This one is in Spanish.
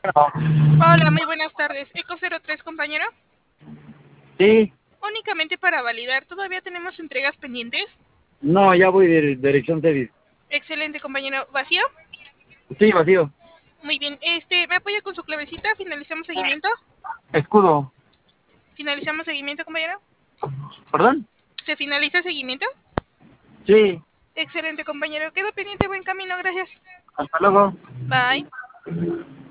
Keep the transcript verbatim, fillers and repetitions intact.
Hola, muy buenas tardes. Eco cero tres, compañero. Sí, Únicamente para validar, ¿todavía tenemos entregas pendientes? no, ya voy de dirección service. Excelente, compañero. ¿Vacío? Sí, vacío. Muy bien. Este, ¿me apoya con su clavecita? ¿Finalizamos seguimiento? Escudo. ¿Finalizamos seguimiento, compañero? ¿Perdón? ¿Se finaliza el seguimiento? Sí, Excelente, compañero. Quedo pendiente, buen camino, gracias. hasta luego. Bye.